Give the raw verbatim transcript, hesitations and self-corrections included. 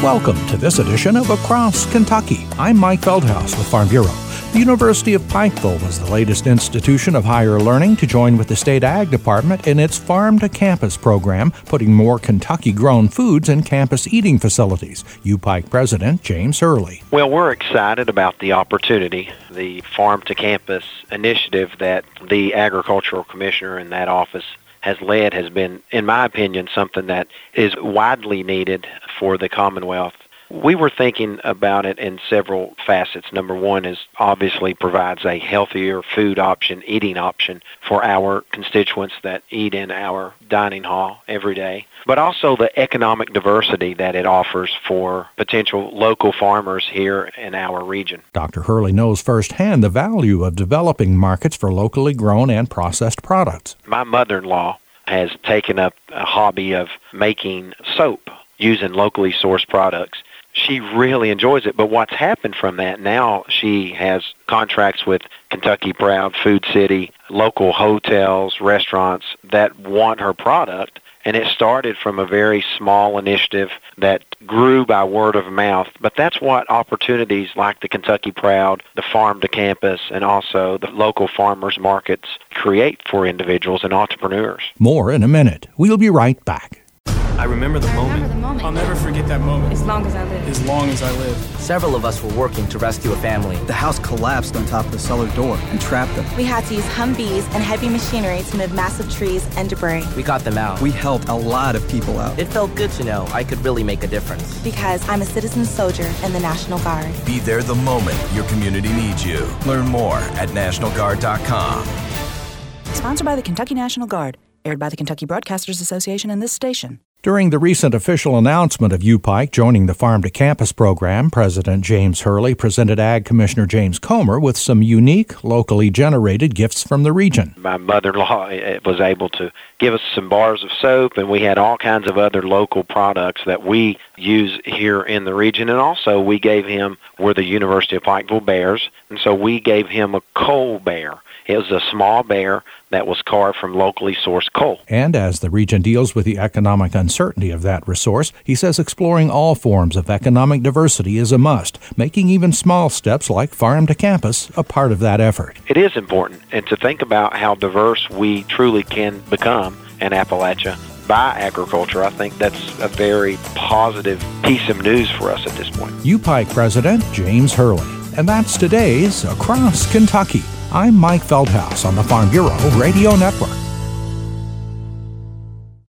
Welcome to this edition of Across Kentucky. I'm Mike Feldhaus with Farm Bureau. The University of Pikeville was the latest institution of higher learning to join with the State Ag Department in its Farm to Campus program, putting more Kentucky-grown foods in campus eating facilities. U Pike President James Hurley. Well, we're excited about the opportunity, the Farm to Campus initiative that the Agricultural Commissioner in that office has led has been, in my opinion, something that is widely needed for the Commonwealth. We were thinking about it in several facets. Number one is obviously provides a healthier food option, eating option for our constituents that eat in our dining hall every day, but also the economic diversity that it offers for potential local farmers here in our region. Doctor Hurley knows firsthand the value of developing markets for locally grown and processed products. My mother-in-law has taken up a hobby of making soap using locally sourced products. She really enjoys it, but what's happened from that, now she has contracts with Kentucky Proud, Food City, local hotels, restaurants that want her product, and it started from a very small initiative that grew by word of mouth. But that's what opportunities like the Kentucky Proud, the Farm to Campus, and also the local farmers markets create for individuals and entrepreneurs. More in a minute. We'll be right back. I remember the moment. Remember the moment. I'll never forget that moment. As long as I live. As long as I live. Several of us were working to rescue a family. The house collapsed on top of the cellar door and trapped them. We had to use Humvees and heavy machinery to move massive trees and debris. We got them out. We helped a lot of people out. It felt good to know I could really make a difference. Because I'm a citizen soldier in the National Guard. Be there the moment your community needs you. Learn more at national guard dot com. Sponsored by the Kentucky National Guard. Aired by the Kentucky Broadcasters Association and this station. During the recent official announcement of U Pike joining the Farm to Campus program, President James Hurley presented Ag Commissioner James Comer with some unique, locally generated gifts from the region. My mother-in-law was able to give us some bars of soap, and we had all kinds of other local products that we use here in the region. And also we gave him, we're the University of Pikeville Bears, and so we gave him a coal bear. It was a small bear that was carved from locally sourced coal. And as the region deals with the economic uncertainty of that resource, he says exploring all forms of economic diversity is a must, making even small steps like Farm to Campus a part of that effort. It is important, and to think about how diverse we truly can become in Appalachia by agriculture, I think that's a very positive piece of news for us at this point. U Pike President James Hurley. And that's today's Across Kentucky. I'm Mike Feldhaus on the Farm Bureau Radio Network.